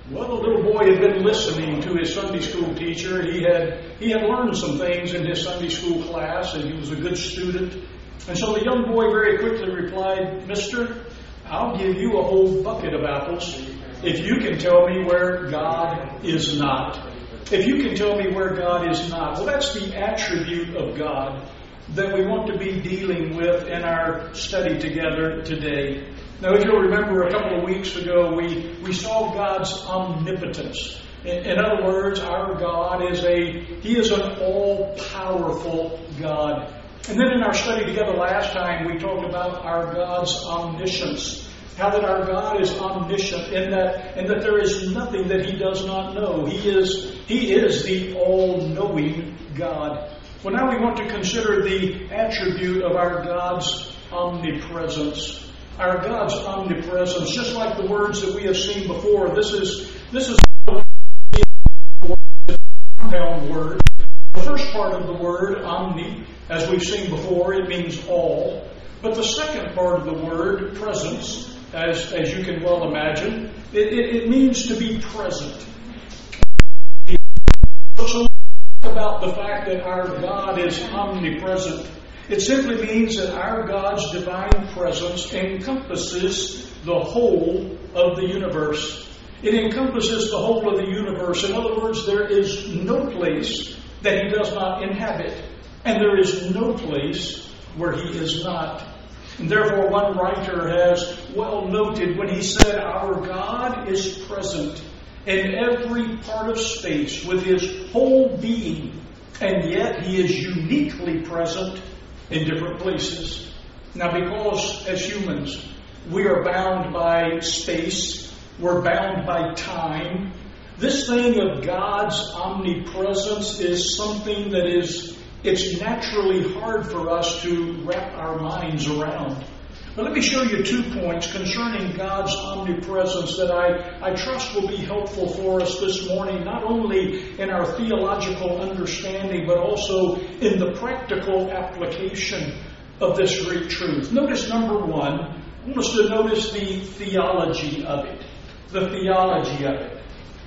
Well, the little boy had been listening to his Sunday school teacher. He had learned some things in his Sunday school class, and he was a good student. And so the young boy very quickly replied, "Mister, I'll give you a whole bucket of apples if you can tell me where God is not." If you can tell me where God is not. Well, that's the attribute of God that we want to be dealing with in our study together today. Now, if you'll remember, a couple of weeks ago, we saw God's omnipotence. In other words, our God He is an all-powerful God. And then in our study together last time, we talked about our God's omniscience. How that our God is omniscient and that there is nothing that He does not know. He is the all-knowing God. Well, now we want to consider the attribute of our God's omnipresence. Our God's omnipresence, just like the words that we have seen before, this is a compound word. The first part of the word, omni, as we've seen before, it means all. But the second part of the word, presence, as you can well imagine, it means to be present. So about the fact that our God is omnipresent. It simply means that our God's divine presence encompasses the whole of the universe. It encompasses the whole of the universe. In other words, there is no place that He does not inhabit, and there is no place where He is not. And therefore, one writer has well noted when he said, "Our God is present in every part of space with His whole being, and yet He is uniquely present in different places." Now, because as humans, we are bound by space, we're bound by time, this thing of God's omnipresence is something that it's naturally hard for us to wrap our minds around. But let me show you 2 points concerning God's omnipresence that I trust will be helpful for us this morning, not only in our theological understanding, but also in the practical application of this great truth. Notice number 1, I want us to notice the theology of it. The theology of it.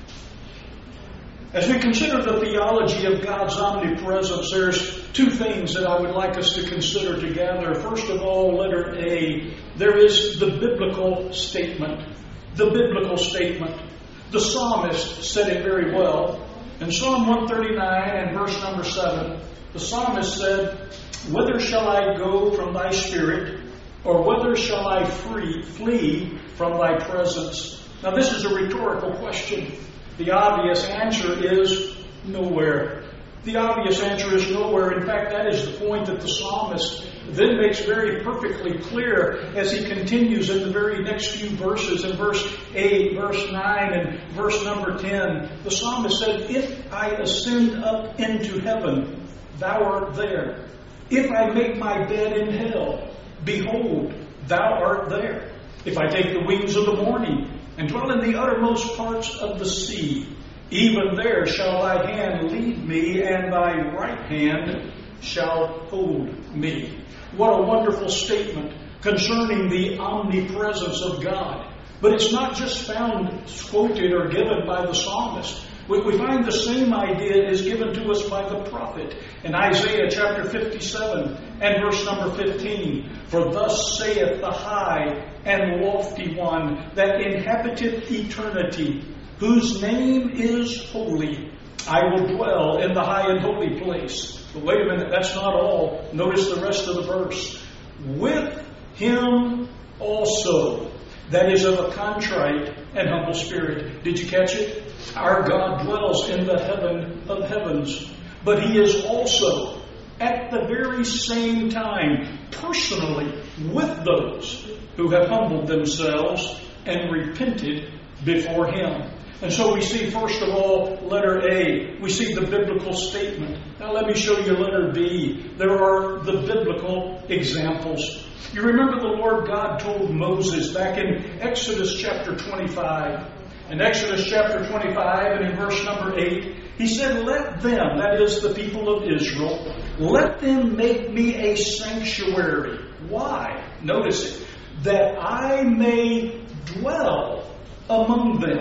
As we consider the theology of God's omnipresence, there's 2 things that I would like us to consider together. First of all, letter A, there is the biblical statement. The biblical statement. The psalmist said it very well. In Psalm 139 and verse number 7, the psalmist said, "Whither shall I go from Thy Spirit, or whither shall I flee from Thy presence?" Now, this is a rhetorical question. The obvious answer is nowhere. The obvious answer is nowhere. In fact, that is the point that the psalmist then makes very perfectly clear as he continues in the very next few verses. In verse 8, verse 9, and verse number 10, the psalmist said, "If I ascend up into heaven, Thou art there. If I make my bed in hell, behold, Thou art there. If I take the wings of the morning and dwell in the uttermost parts of the sea, even there shall Thy hand lead me, and Thy right hand shall hold me." What a wonderful statement concerning the omnipresence of God. But it's not just found quoted or given by the psalmist. We find the same idea is given to us by the prophet in Isaiah chapter 57 and verse number 15. "For thus saith the high and lofty one that inhabiteth eternity, whose name is holy. I will dwell in the high and holy place." But wait a minute, that's not all. Notice the rest of the verse. "With Him also that is of a contrite and humble spirit." Did you catch it? Our God dwells in the heaven of heavens. But He is also, at the very same time, personally with those who have humbled themselves and repented before Him. And so we see, first of all, letter A, we see the biblical statement. Now let me show you letter B. There are the biblical examples. You remember the Lord God told Moses back in Exodus chapter 25. In Exodus chapter 25 and in verse number 8, He said, "Let them," that is the people of Israel, "let them make me a sanctuary." Why? Notice it. "That I may dwell among them."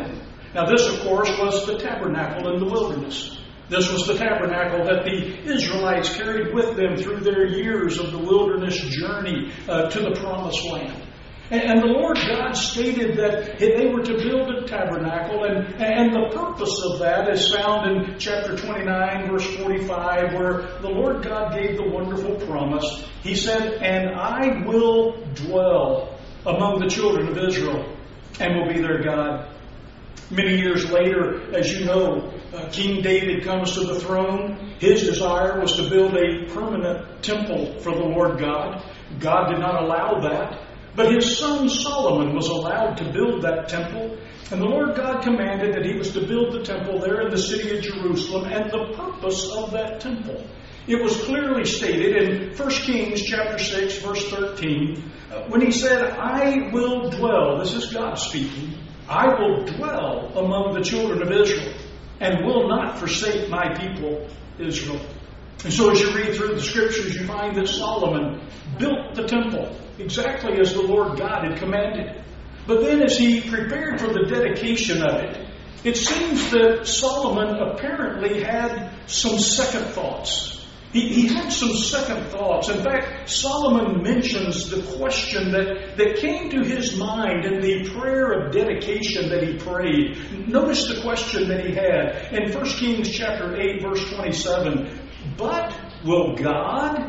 Now this, of course, was the tabernacle in the wilderness. This was the tabernacle that the Israelites carried with them through their years of the wilderness journey to the Promised Land. And the Lord God stated that they were to build a tabernacle, and the purpose of that is found in chapter 29, verse 45, where the Lord God gave the wonderful promise. He said, "And I will dwell among the children of Israel, and will be their God." Many years later, as you know, King David comes to the throne. His desire was to build a permanent temple for the Lord God. God did not allow that. But his son Solomon was allowed to build that temple. And the Lord God commanded that he was to build the temple there in the city of Jerusalem. And the purpose of that temple, it was clearly stated in 1 Kings chapter 6, verse 13, when he said, "I will dwell," this is God speaking, "I will dwell among the children of Israel, and will not forsake my people Israel." And so as you read through the Scriptures, you find that Solomon built the temple exactly as the Lord God had commanded. But then as he prepared for the dedication of it, it seems that Solomon apparently had some second thoughts. He had some second thoughts. In fact, Solomon mentions the question that came to his mind in the prayer of dedication that he prayed. Notice the question that he had in 1 Kings chapter 8, verse 27. "But will God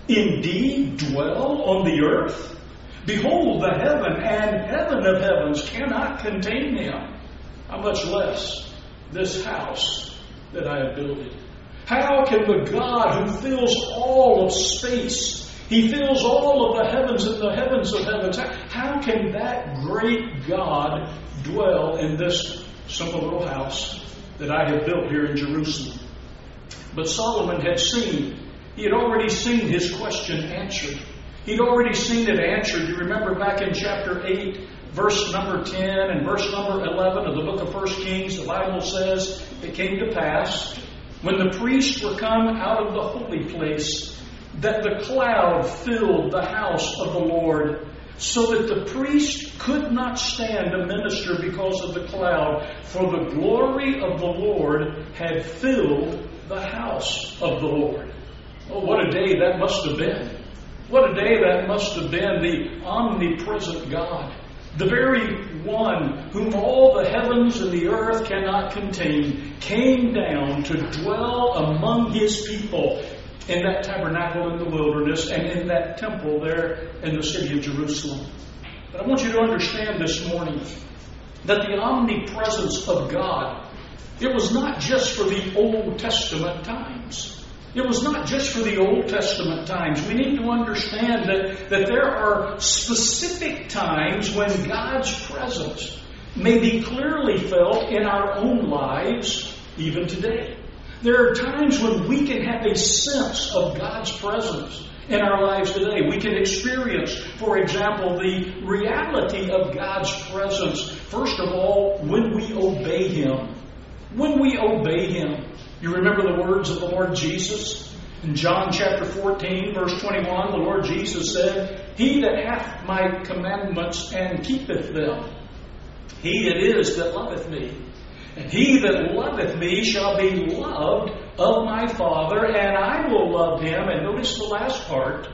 indeed dwell on the earth? Behold, the heaven and heaven of heavens cannot contain him. How much less this house that I have builded?" How can the God who fills all of space, he fills all of the heavens and the heavens of heavens, how can that great God dwell in this simple little house that I have built here in Jerusalem? But Solomon had seen, he had already seen his question answered. He'd already seen it answered. You remember back in chapter 8, verse number 10 and verse number 11 of the book of 1 Kings, the Bible says, "It came to pass, when the priests were come out of the holy place, that the cloud filled the house of the Lord, so that the priest could not stand to minister because of the cloud, for the glory of the Lord had filled the house of the Lord." Oh, what a day that must have been. What a day that must have been. The omnipresent God, the very one whom all the heavens and the earth cannot contain, came down to dwell among his people in that tabernacle in the wilderness and in that temple there in the city of Jerusalem. But I want you to understand this morning that the omnipresence of God, it was not just for the Old Testament times. It was not just for the Old Testament times. We need to understand that there are specific times when God's presence may be clearly felt in our own lives, even today. There are times when we can have a sense of God's presence in our lives today. We can experience, for example, the reality of God's presence, first of all, when we obey Him. When we obey Him. You remember the words of the Lord Jesus? In John chapter 14, verse 21, the Lord Jesus said, "He that hath my commandments and keepeth them, he it is that loveth me. And he that loveth me shall be loved of my Father, and I will love him," and notice the last part,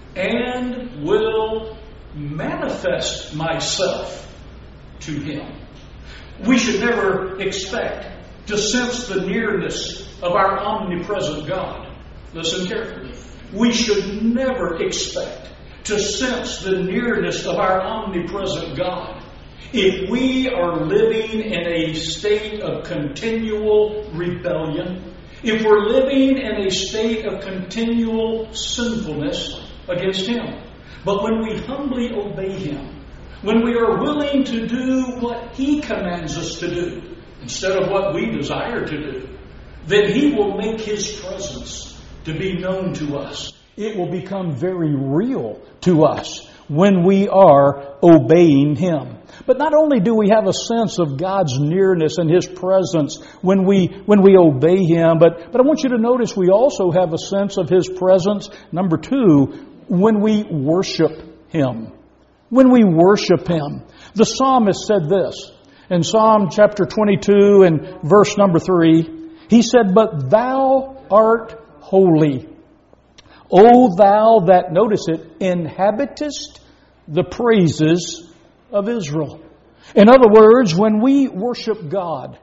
"and will manifest myself to him." We should never expect to sense the nearness of our omnipresent God. Listen carefully. We should never expect to sense the nearness of our omnipresent God if we are living in a state of continual rebellion, if we're living in a state of continual sinfulness against Him. But when we humbly obey Him, when we are willing to do what He commands us to do, instead of what we desire to do, then He will make His presence to be known to us. It will become very real to us when we are obeying Him. But not only do we have a sense of God's nearness and His presence when we obey Him, but I want you to notice we also have a sense of His presence, number 2, when we worship Him. When we worship Him. The psalmist said this, In Psalm chapter 22 and verse number 3, He said, "But thou art holy, O thou that," notice it, "inhabitest the praises of Israel." In other words, when we worship God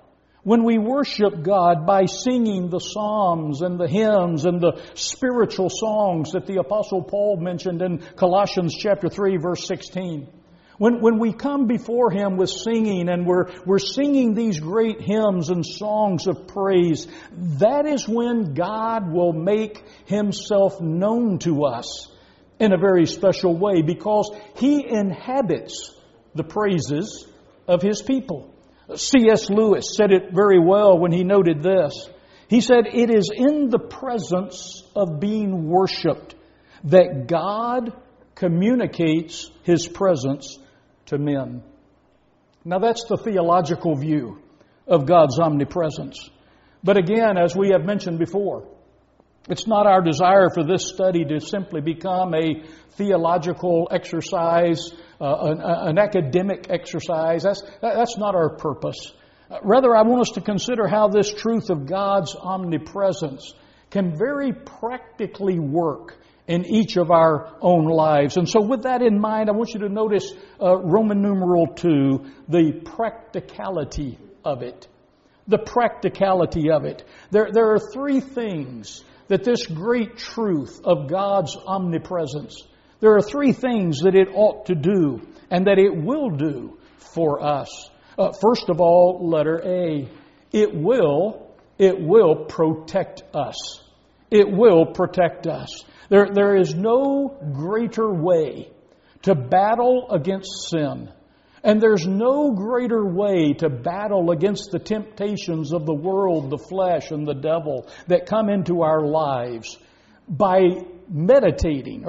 by singing the psalms and the hymns and the spiritual songs that the Apostle Paul mentioned in Colossians chapter 3, verse 16, when we come before Him with singing and we're singing these great hymns and songs of praise, that is when God will make Himself known to us in a very special way, because He inhabits the praises of His people. C.S. Lewis said it very well when he noted this. He said, "It is in the presence of being worshiped that God communicates His presence to men." Now that's the theological view of God's omnipresence. But again, as we have mentioned before, it's not our desire for this study to simply become a theological exercise, an academic exercise. That's not our purpose. Rather, I want us to consider how this truth of God's omnipresence can very practically work in each of our own lives. And so with that in mind, I want you to notice Roman numeral 2, the practicality of it. The practicality of it. There are three things that this great truth of God's omnipresence, there are three things that it ought to do and that it will do for us. First of all, letter A, it will protect us. It will protect us. There is no greater way to battle against sin. And there's no greater way to battle against the temptations of the world, the flesh, and the devil that come into our lives by meditating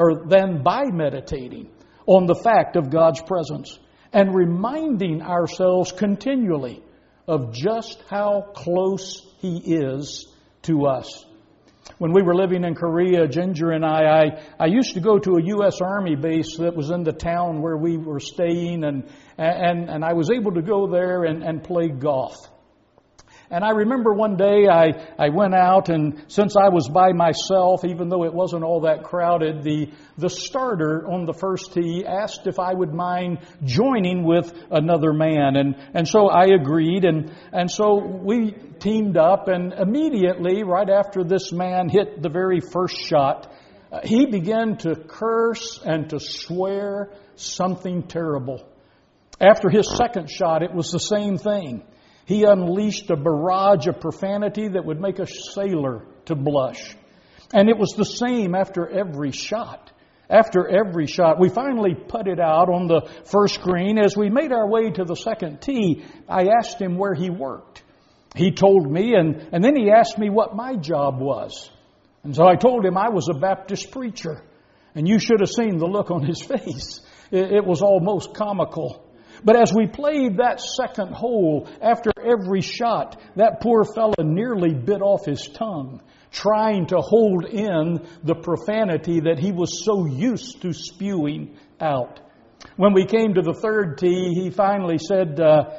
on the fact of God's presence and reminding ourselves continually of just how close He is to us. When we were living in Korea, Ginger and I used to go to a U.S. Army base that was in the town where we were staying, and I was able to go there and play golf. And I remember one day I went out, and since I was by myself, even though it wasn't all that crowded, the starter on the first tee asked if I would mind joining with another man. And so I agreed, and so we teamed up, and immediately, right after this man hit the very first shot, he began to curse and to swear something terrible. After his second shot, it was the same thing. He unleashed a barrage of profanity that would make a sailor to blush. And it was the same after every shot. After every shot, we finally putted out on the first green. As we made our way to the second tee, I asked him where he worked. He told me, and then he asked me what my job was. And so I told him I was a Baptist preacher. And you should have seen the look on his face. It was almost comical. But as we played that second hole, after every shot, that poor fella nearly bit off his tongue, trying to hold in the profanity that he was so used to spewing out. When we came to the third tee, he finally said,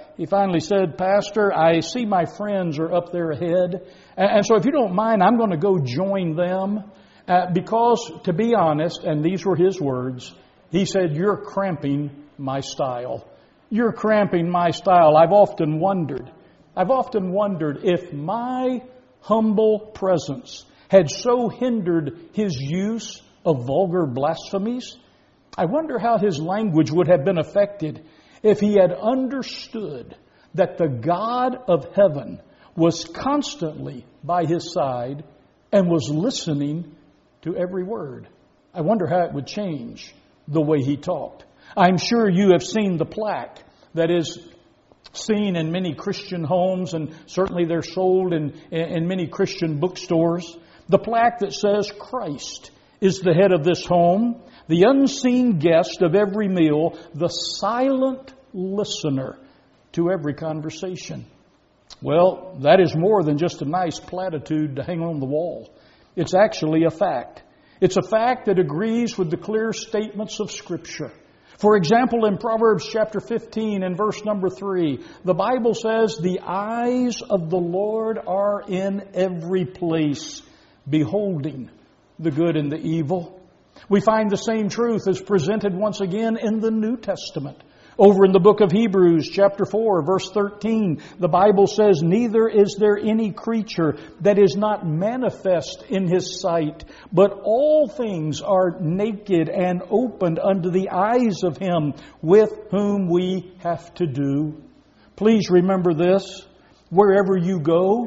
"Pastor, I see my friends are up there ahead. And so if you don't mind, I'm going to go join them. Because, to be honest," and these were his words, he said, "You're cramping my style. You're cramping my style. I've often wondered if my humble presence had so hindered his use of vulgar blasphemies. I wonder how his language would have been affected if he had understood that the God of heaven was constantly by his side and was listening to every word. I wonder how it would change the way he talked." I'm sure you have seen the plaque that is seen in many Christian homes, and certainly they're sold in many Christian bookstores. The plaque that says, "Christ is the head of this home, the unseen guest of every meal, the silent listener to every conversation." Well, that is more than just a nice platitude to hang on the wall. It's actually a fact. It's a fact that agrees with the clear statements of Scripture. For example, in Proverbs chapter 15 and verse number 3, the Bible says, "The eyes of the Lord are in every place, beholding the good and the evil." We find the same truth is presented once again in the New Testament. Over in the book of Hebrews, chapter 4, verse 13, the Bible says, "Neither is there any creature that is not manifest in His sight, but all things are naked and opened unto the eyes of Him with whom we have to do." Please remember this. Wherever you go,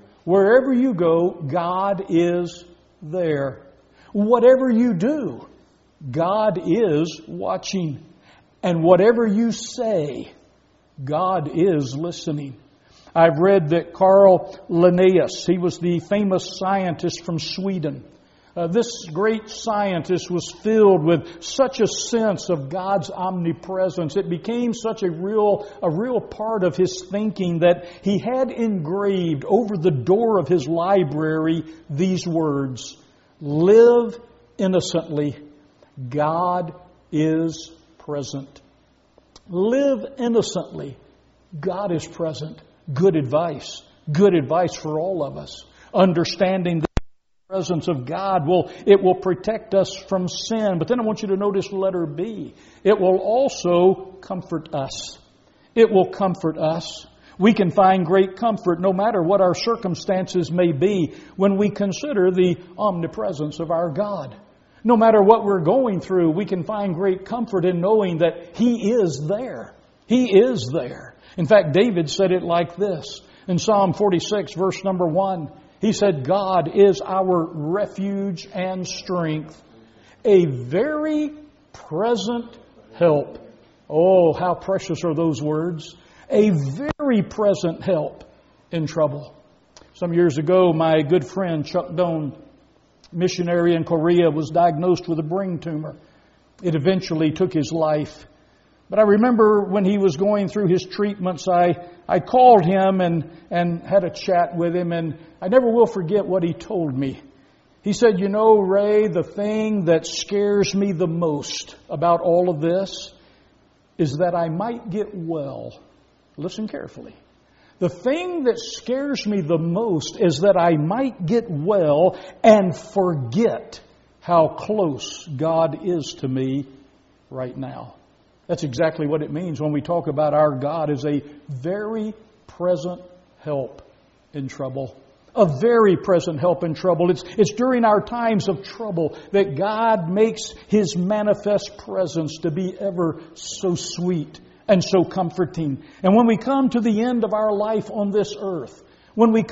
God is there. Whatever you do, God is watching. And whatever you say, God is listening. I've read that Carl Linnaeus, he was the famous scientist from Sweden. This great scientist was filled with such a sense of God's omnipresence. It became such a real part of his thinking that he had engraved over the door of his library these words: "Live innocently. God is present." Live innocently. God is present. Good advice. Good advice for all of us. Understanding the presence of God will protect us from sin. But then I want you to notice letter B. It will also comfort us. It will comfort us. We can find great comfort no matter what our circumstances may be when we consider the omnipresence of our God. No matter what we're going through, we can find great comfort in knowing that He is there. He is there. In fact, David said it like this. In Psalm 46, verse number 1, he said, "God is our refuge and strength, a very present help." Oh, how precious are those words. A very present help in trouble. Some years ago, my good friend Chuck Doan, missionary in Korea, was diagnosed with a brain tumor. It eventually took his life. But I remember when he was going through his treatments, I called him and had a chat with him, and I never will forget what he told me. He said, "You know, Ray, the thing that scares me the most about all of this is that I might get well." Listen carefully. "The thing that scares me the most is that I might get well and forget how close God is to me right now." That's exactly what it means when we talk about our God as a very present help in trouble. A very present help in trouble. It's during our times of trouble that God makes His manifest presence to be ever so sweet and so comforting. And when we come to the end of our life on this earth, let me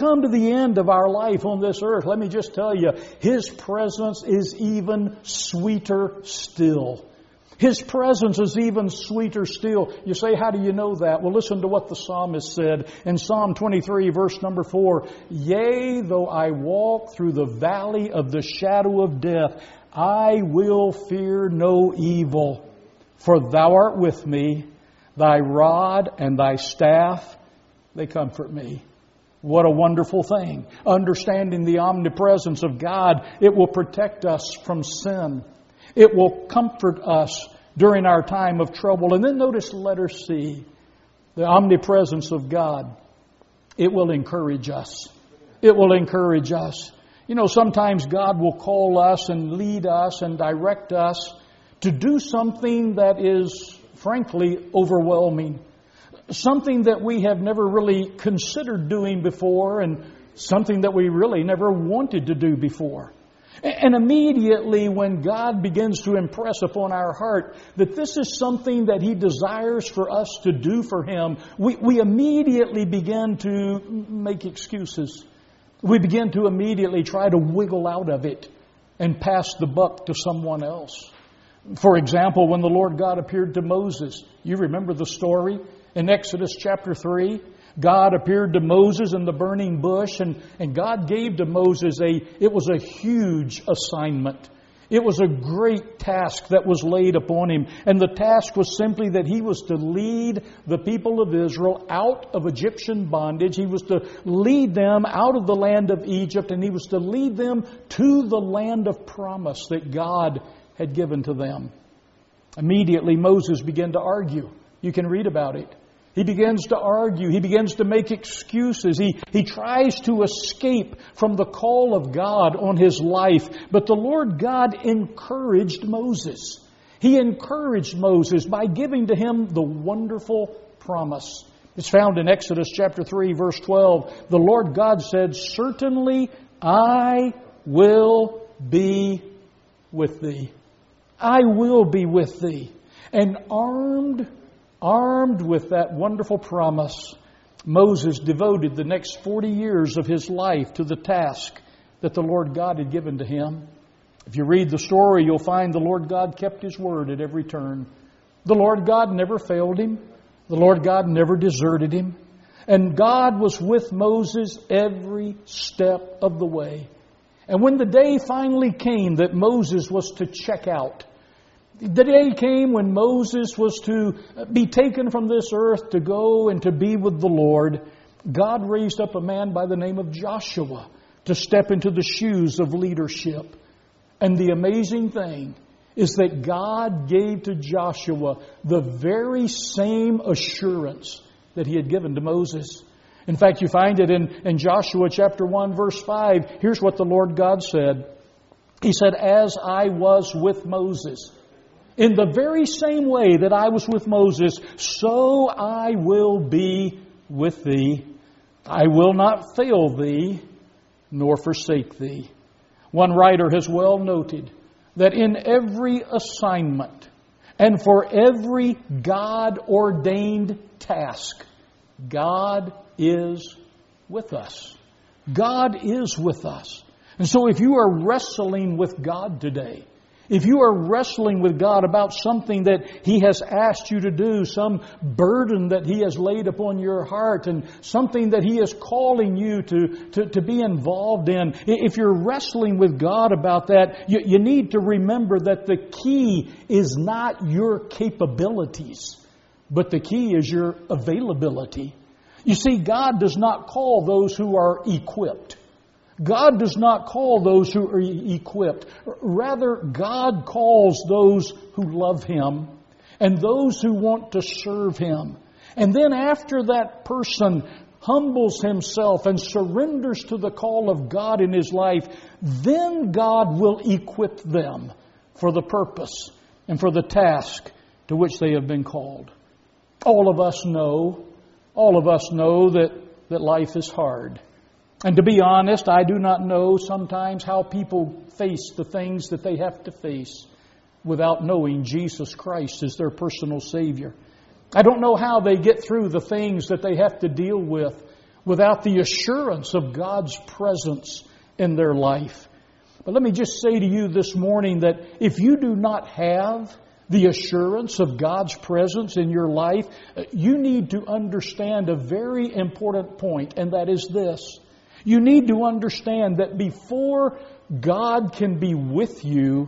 just tell you, His presence is even sweeter still. His presence is even sweeter still. You say, how do you know that? Well, listen to what the psalmist said in Psalm 23, verse number 4. "Yea, though I walk through the valley of the shadow of death, I will fear no evil, for Thou art with me. Thy rod and Thy staff, they comfort me." What a wonderful thing. Understanding the omnipresence of God, it will protect us from sin. It will comfort us during our time of trouble. And then notice letter C, the omnipresence of God. It will encourage us. It will encourage us. You know, sometimes God will call us and lead us and direct us to do something that is, frankly, overwhelming. Something that we have never really considered doing before, and something that we really never wanted to do before. And immediately when God begins to impress upon our heart that this is something that He desires for us to do for Him, we immediately begin to make excuses. We begin to immediately try to wiggle out of it and pass the buck to someone else. For example, when the Lord God appeared to Moses, you remember the story in Exodus chapter 3? God appeared to Moses in the burning bush, and God gave to Moses it was a huge assignment. It was a great task that was laid upon him. And the task was simply that he was to lead the people of Israel out of Egyptian bondage. He was to lead them out of the land of Egypt, and he was to lead them to the land of promise that God had given to them. Immediately Moses began to argue. You can read about it. He begins to argue. He begins to make excuses. He tries to escape from the call of God on his life. But the Lord God encouraged Moses. He encouraged Moses by giving to him the wonderful promise. It's found in Exodus chapter 3, verse 12. The Lord God said, "Certainly I will be with thee. I will be with thee." And armed with that wonderful promise, Moses devoted the next 40 years of his life to the task that the Lord God had given to him. If you read the story, you'll find the Lord God kept His word at every turn. The Lord God never failed him. The Lord God never deserted him. And God was with Moses every step of the way. And when the day finally came that Moses was to check out, the day came when Moses was to be taken from this earth to go and to be with the Lord, God raised up a man by the name of Joshua to step into the shoes of leadership. And the amazing thing is that God gave to Joshua the very same assurance that He had given to Moses. In fact, you find it in Joshua chapter 1, verse 5. Here's what the Lord God said. He said, "As I was with Moses, in the very same way that I was with Moses, so I will be with thee. I will not fail thee, nor forsake thee." One writer has well noted that in every assignment and for every God-ordained task, God is with us. God is with us. And so if you are wrestling with God today, if you are wrestling with God about something that He has asked you to do, some burden that He has laid upon your heart and something that He is calling you to be involved in, if you're wrestling with God about that, you need to remember that the key is not your capabilities, but the key is your availability. You see, God does not call those who are equipped. God does not call those who are equipped. Rather, God calls those who love Him and those who want to serve Him. And then after that person humbles himself and surrenders to the call of God in his life, then God will equip them for the purpose and for the task to which they have been called. All of us know that life is hard. And to be honest, I do not know sometimes how people face the things that they have to face without knowing Jesus Christ as their personal Savior. I don't know how they get through the things that they have to deal with without the assurance of God's presence in their life. But let me just say to you this morning that if you do not have the assurance of God's presence in your life, you need to understand a very important point, and that is this. You need to understand that before God can be with you,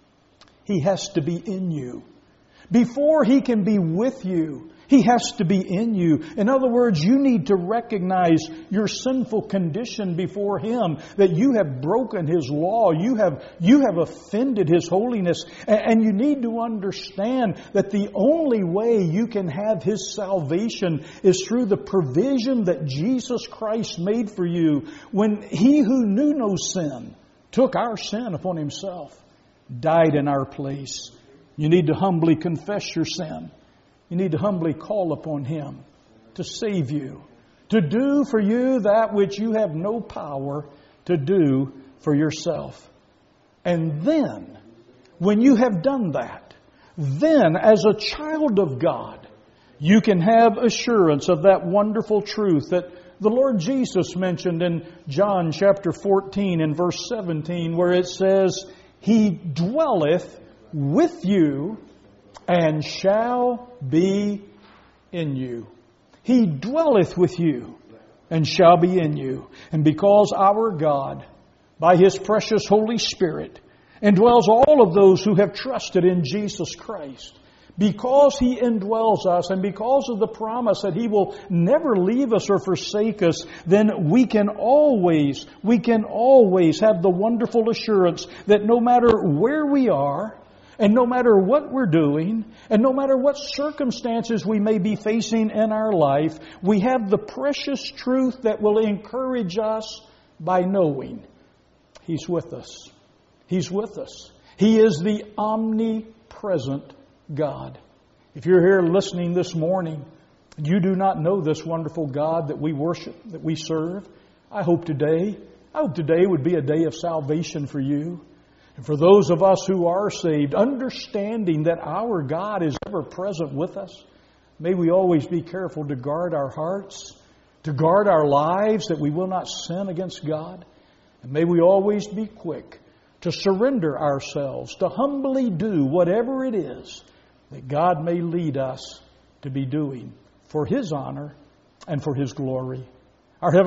He has to be in you. Before He can be with you, He has to be in you. In other words, you need to recognize your sinful condition before Him, that you have broken His law, you have offended His holiness, and you need to understand that the only way you can have His salvation is through the provision that Jesus Christ made for you when He who knew no sin took our sin upon Himself, died in our place. You need to humbly confess your sin. You need to humbly call upon Him to save you, to do for you that which you have no power to do for yourself. And then, when you have done that, then as a child of God, you can have assurance of that wonderful truth that the Lord Jesus mentioned in John chapter 14 and verse 17, where it says, He dwelleth with you and shall be in you. He dwelleth with you and shall be in you. And because our God, by His precious Holy Spirit, indwells all of those who have trusted in Jesus Christ, because He indwells us and because of the promise that He will never leave us or forsake us, then we can always have the wonderful assurance that no matter where we are, And no matter what we're doing, and no matter what circumstances we may be facing in our life, we have the precious truth that will encourage us by knowing He's with us. He's with us. He is the omnipresent God. If you're here listening this morning, you do not know this wonderful God that we worship, that we serve, I hope today would be a day of salvation for you. And for those of us who are saved, understanding that our God is ever present with us, may we always be careful to guard our hearts, to guard our lives, that we will not sin against God. And may we always be quick to surrender ourselves, to humbly do whatever it is that God may lead us to be doing for His honor and for His glory. Our